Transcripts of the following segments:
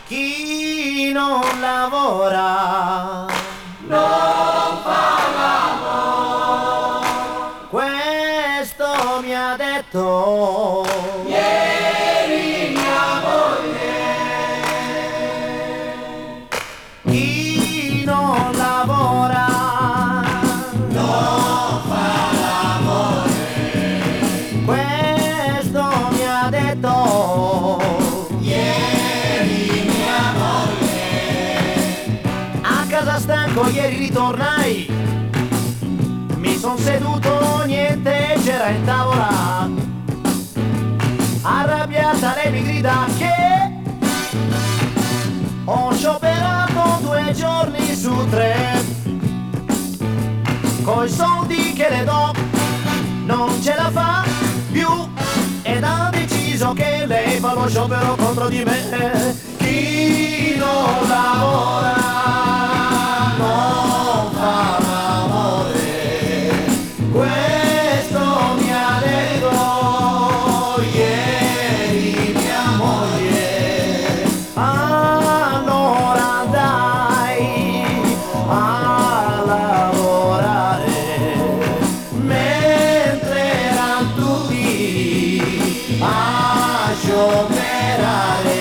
Chi non lavora non fa l'amore. questo mi ha detto Ieri mia moglie. chi non lavora Non fa l'amore. questo mi ha detto Ieri mia moglie. a casa stanco ieri ritornai, mi son seduto, niente c'era in tavola, arrabbiata lei mi grida che ho scioperato 2 giorni su 3, coi soldi che le do non ce la fa più ed ha deciso che lei fa lo sciopero contro di me. Chi non lavora non fa l'amore, questo mi ha detto ieri mia moglie. Allora andai a lavorare mentre eran tutti a scioperare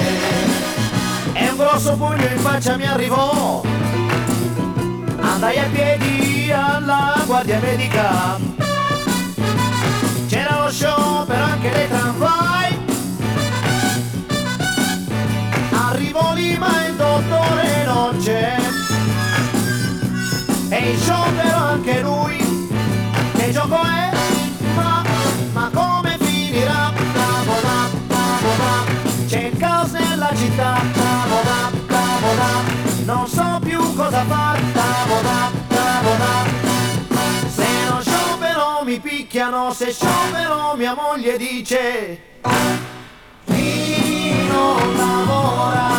e un grosso pugno in faccia mi arrivò. Andai a piedi alla guardia medica, c'era lo sciopero anche dei tramvai. Arrivo lì ma il dottore non c'è e in sciopero anche lui. Che gioco è? Ma come finirà? C'è il caos nella città, non so più cosa far, se non sciopero mi picchiano, se sciopero mia moglie dice chi non lavora